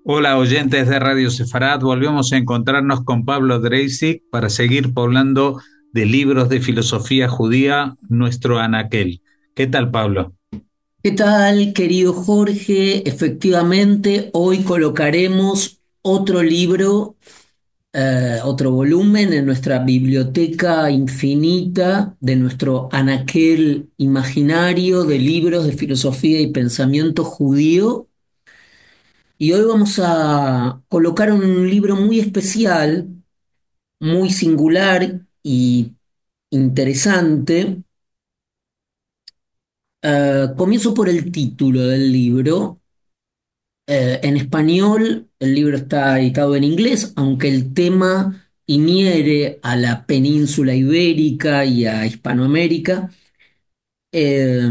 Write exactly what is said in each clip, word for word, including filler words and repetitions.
Hola oyentes de Radio Sefarad, volvemos a encontrarnos con Pablo Dreisig para seguir poblando de libros de filosofía judía nuestro anaquel. ¿Qué tal, Pablo? ¿Qué tal, querido Jorge? Efectivamente, hoy colocaremos otro libro, eh, otro volumen en nuestra biblioteca infinita de nuestro anaquel imaginario de libros de filosofía y pensamiento judío. Y hoy vamos a colocar un libro muy especial, muy singular y interesante. Eh, comienzo por el título del libro. Eh, en español, el libro está editado en inglés, aunque el tema inhiere a la península ibérica y a Hispanoamérica. Eh,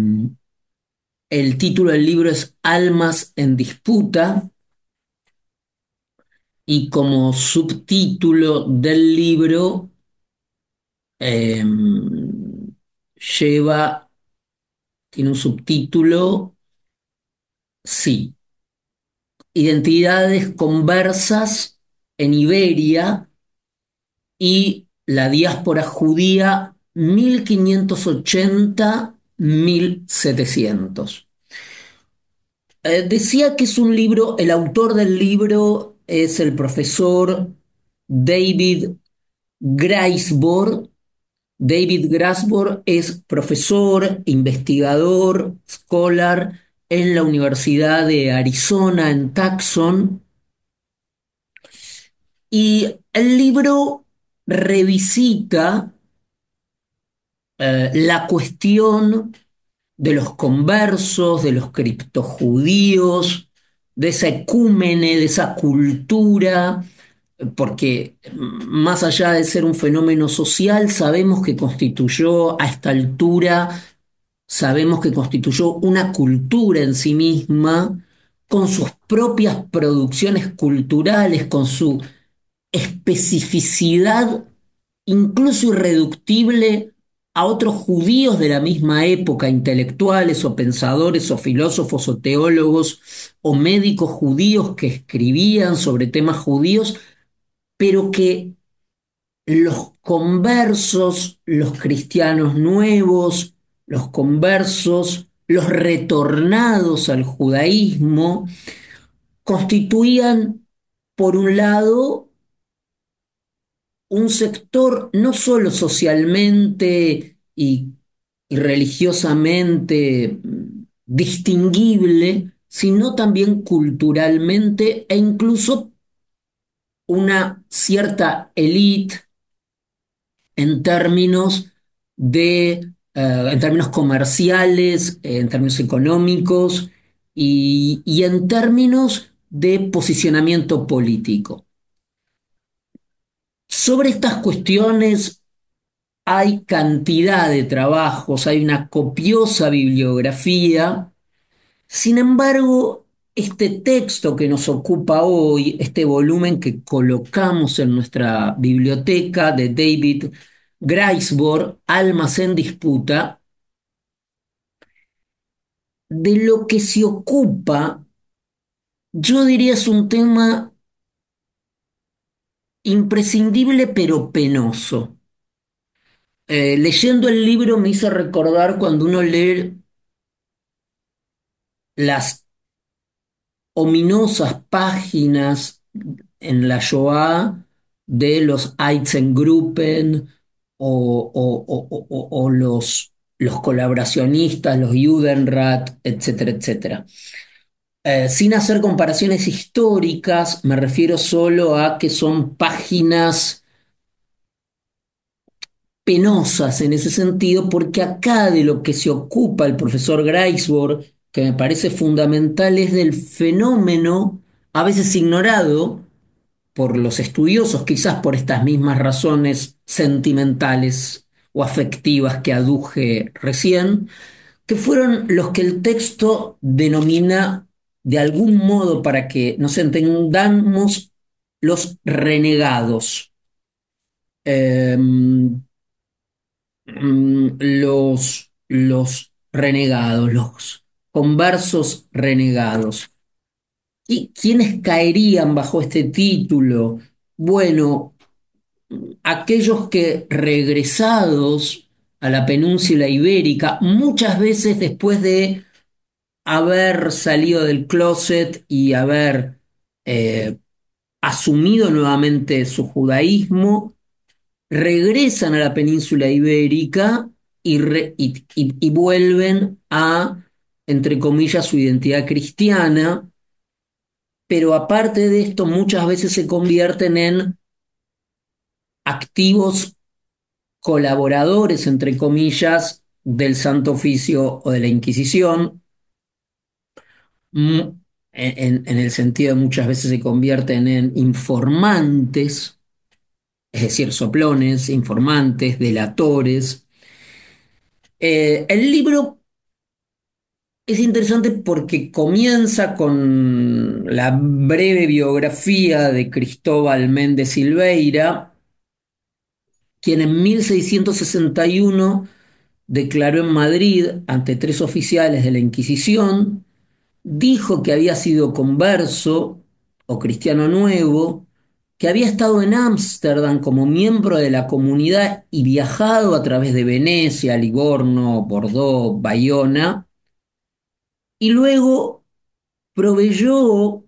el título del libro es Almas en disputa y como subtítulo del libro eh, lleva, tiene un subtítulo, sí, Identidades conversas en Iberia y la diáspora judía mil quinientos ochenta-mil setecientos. Eh, decía que es un libro, el autor del libro es el profesor David Graisbord. David Graisbord es profesor, investigador, scholar en la Universidad de Arizona en Tucson. Y el libro revisita eh, la cuestión de los conversos, de los criptojudíos, de esa ecúmene, de esa cultura, porque mm, más allá de ser un fenómeno social, sabemos que constituyó a esta altura, sabemos que constituyó una cultura en sí misma, con sus propias producciones culturales, con su especificidad incluso irreductible a otros judíos de la misma época, intelectuales o pensadores o filósofos o teólogos o médicos judíos que escribían sobre temas judíos, pero que los conversos, los cristianos nuevos, los conversos, los retornados al judaísmo, constituían, por un lado, un sector no solo socialmente y, y religiosamente mm, distinguible, sino también culturalmente e incluso una cierta élite en términos de, eh, en términos comerciales, eh, en términos económicos y, y en términos de posicionamiento político. Sobre estas cuestiones hay cantidad de trabajos, hay una copiosa bibliografía. Sin embargo, este texto que nos ocupa hoy, este volumen que colocamos en nuestra biblioteca de David Graisbord, Almas en disputa, de lo que se ocupa, yo diría es un tema imprescindible pero penoso. Eh, leyendo el libro me hizo recordar cuando uno lee las ominosas páginas en la Shoah de los Einsatzgruppen o, o- o- o- o los, los colaboracionistas, los Judenrat, etcétera, etcétera. Eh, sin hacer comparaciones históricas, me refiero solo a que son páginas penosas en ese sentido, porque acá de lo que se ocupa el profesor Greisbord, que me parece fundamental, es del fenómeno, a veces ignorado por los estudiosos, quizás por estas mismas razones sentimentales o afectivas que aduje recién, que fueron los que el texto denomina de algún modo para que nos entendamos los renegados. Eh, mm, los, los renegados, los conversos renegados. ¿Y quiénes caerían bajo este título? Bueno, aquellos que regresados a la península ibérica, muchas veces después de haber salido del closet y haber eh, asumido nuevamente su judaísmo, regresan a la península ibérica y, re- y- y- y vuelven a, entre comillas, su identidad cristiana, pero aparte de esto, muchas veces se convierten en activos colaboradores, entre comillas, del Santo Oficio o de la Inquisición, mm, en, en el sentido de muchas veces se convierten en informantes, es decir, soplones, informantes, delatores. Eh, el libro es interesante porque comienza con la breve biografía de Cristóbal Méndez Silveira, quien en mil seiscientos sesenta y uno declaró en Madrid ante tres oficiales de la Inquisición, dijo que había sido converso o cristiano nuevo, que había estado en Ámsterdam como miembro de la comunidad y viajado a través de Venecia, Livorno, Bordeaux, Bayona, y luego proveyó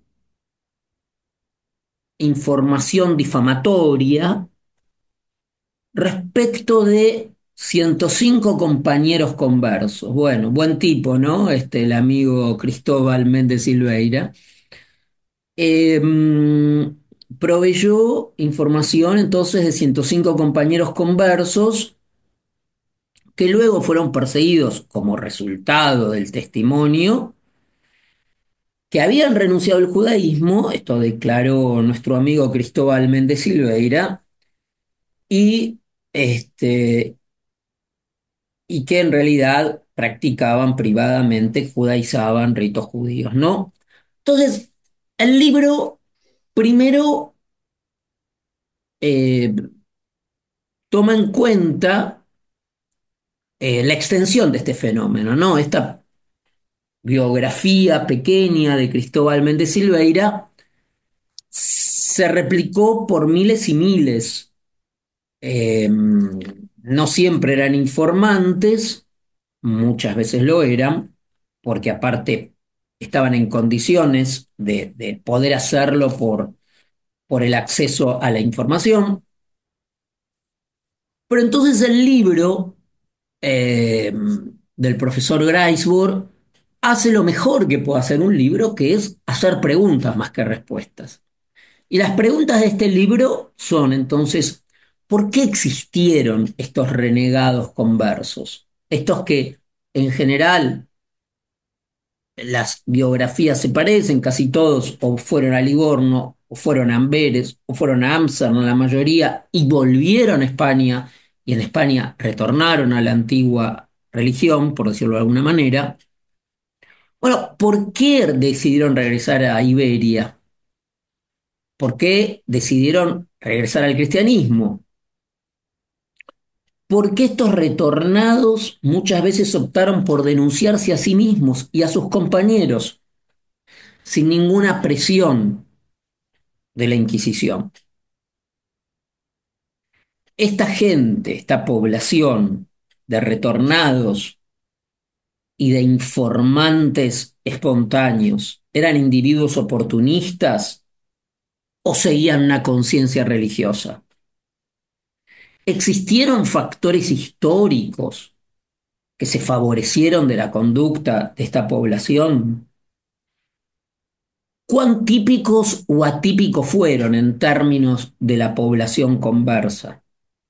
información difamatoria respecto de ciento cinco compañeros conversos. Bueno, buen tipo, ¿no? Este, el amigo Cristóbal Méndez Silveira. Eh, Proveyó información entonces de ciento cinco compañeros conversos que luego fueron perseguidos como resultado del testimonio, que habían renunciado al judaísmo, esto declaró nuestro amigo Cristóbal Méndez Silveira, y, este, y que en realidad practicaban privadamente, judaizaban ritos judíos, ¿no? Entonces, el libro primero eh, toma en cuenta eh, la extensión de este fenómeno, ¿no? Esta biografía pequeña de Cristóbal Méndez Silveira se replicó por miles y miles. Eh, no siempre eran informantes, muchas veces lo eran, porque aparte estaban en condiciones de, de poder hacerlo por, por el acceso a la información. Pero entonces el libro eh, del profesor Greisburg hace lo mejor que puede hacer un libro, que es hacer preguntas más que respuestas. Y las preguntas de este libro son entonces, ¿por qué existieron estos renegados conversos? Estos que en general las biografías se parecen, casi todos o fueron a Livorno, o fueron a Amberes, o fueron a Ámsterdam, la mayoría, y volvieron a España, y en España retornaron a la antigua religión, por decirlo de alguna manera. Bueno, ¿por qué decidieron regresar a Iberia? ¿Por qué decidieron regresar al cristianismo? Porque estos retornados muchas veces optaron por denunciarse a sí mismos y a sus compañeros sin ninguna presión de la Inquisición. Esta gente, esta población de retornados y de informantes espontáneos, ¿eran individuos oportunistas o seguían una conciencia religiosa? ¿Existieron factores históricos que se favorecieron de la conducta de esta población? ¿Cuán típicos o atípicos fueron en términos de la población conversa?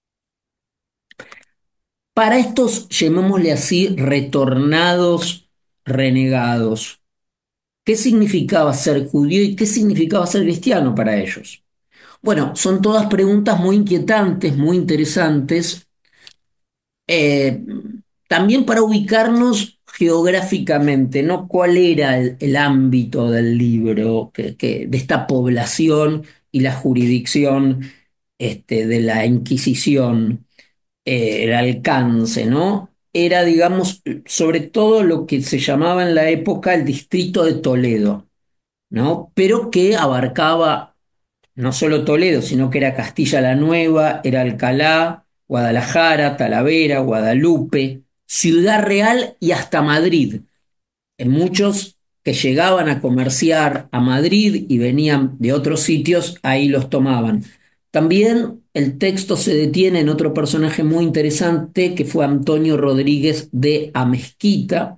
Para estos, llamémosle así, retornados renegados, ¿qué significaba ser judío y qué significaba ser cristiano para ellos? Bueno, son todas preguntas muy inquietantes, muy interesantes, eh, también para ubicarnos geográficamente, ¿no? ¿Cuál era el, el ámbito del libro, que, que- de esta población y la jurisdicción este, de la Inquisición? Eh, el alcance, ¿no? Era, digamos, sobre todo lo que se llamaba en la época el distrito de Toledo, ¿no? Pero que abarcaba no solo Toledo, sino que era Castilla la Nueva, era Alcalá, Guadalajara, Talavera, Guadalupe, Ciudad Real y hasta Madrid. En muchos que llegaban a comerciar a Madrid y venían de otros sitios, ahí los tomaban. También el texto se detiene en otro personaje muy interesante que fue Antonio Rodríguez de Amezquita.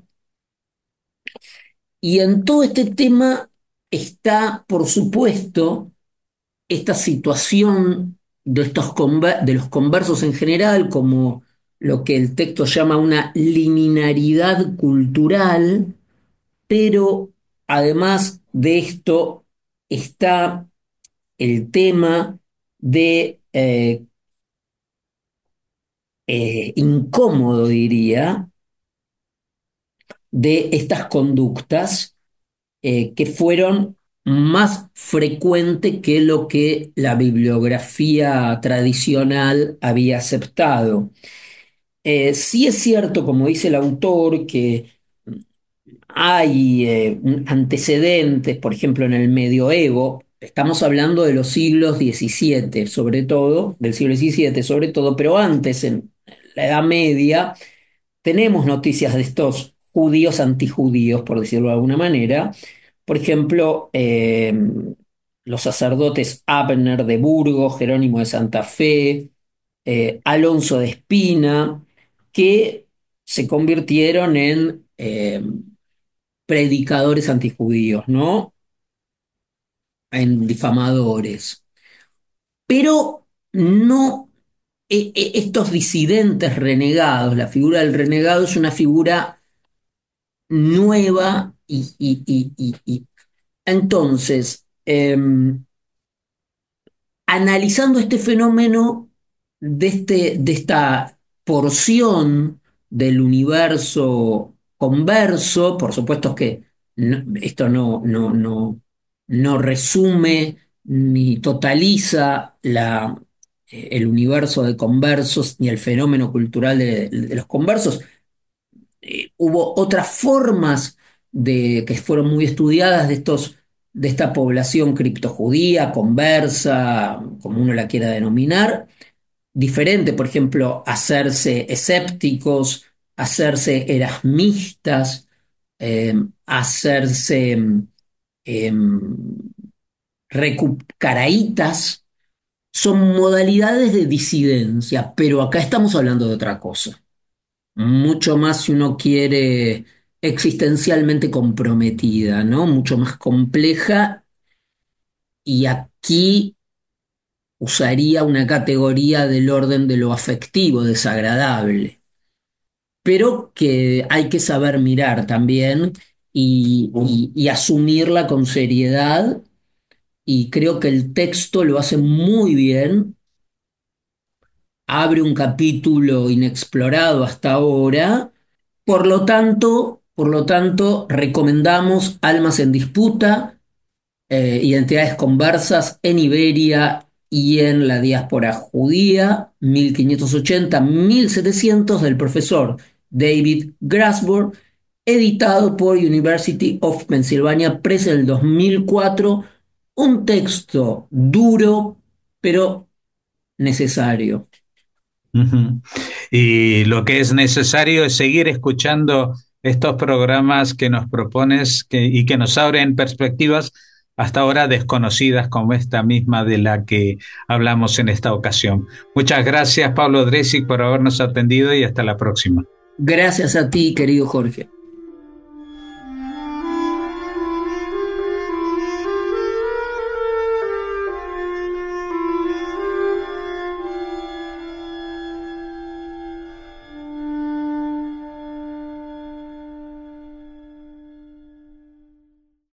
Y en todo este tema está, por supuesto, esta situación de, estos conver- de los conversos en general, como lo que el texto llama una liminaridad cultural, pero además de esto está el tema de eh, eh, incómodo, diría, de estas conductas eh, que fueron más frecuentes que lo que la bibliografía tradicional había aceptado. Eh, sí es cierto, como dice el autor, que hay eh, un- antecedentes, por ejemplo, en el medioevo, estamos hablando de los siglos diecisiete, sobre todo, del siglo diecisiete, sobre todo, pero antes, en la Edad Media, tenemos noticias de estos judíos antijudíos, por decirlo de alguna manera. Por ejemplo, eh, los sacerdotes Abner de Burgos, Jerónimo de Santa Fe, eh, Alonso de Espina, que se convirtieron en eh, predicadores antijudíos, ¿no? En difamadores. Pero no, e- e- estos disidentes renegados, la figura del renegado es una figura nueva y, y- y- y- y- entonces, em, analizando este fenómeno de, este, de esta porción del universo converso, por supuesto que no- esto no, no, no, no resume ni totaliza la, eh, el universo de conversos ni el fenómeno cultural de, de los conversos. Eh, hubo otras formas de, que fueron muy estudiadas de estos, de esta población criptojudía, conversa, como uno la quiera denominar, diferente, por ejemplo, hacerse escépticos, hacerse erasmistas, eh, hacerse eh, recucaraítas, son modalidades de disidencia, pero acá estamos hablando de otra cosa, mucho más si uno quiere existencialmente comprometida, ¿no? Mucho más compleja y aquí usaría una categoría del orden de lo afectivo, desagradable, pero que hay que saber mirar también y, y- y asumirla con seriedad y creo que el texto lo hace muy bien, abre un capítulo inexplorado hasta ahora. Por lo tanto, por lo tanto, recomendamos Almas en Disputa, eh, Identidades Conversas en Iberia y en la diáspora judía, mil quinientos ochenta a mil setecientos, del profesor David Grasburg, editado por University of Pennsylvania Press en el dos mil cuatro, un texto duro, pero necesario. Ujú. Y lo que es necesario es seguir escuchando estos programas que nos propones que- y que nos abren perspectivas hasta ahora desconocidas como esta misma de la que hablamos en esta ocasión. Muchas gracias, Pablo Dresic, por habernos atendido y hasta la próxima. Gracias a ti, querido Jorge.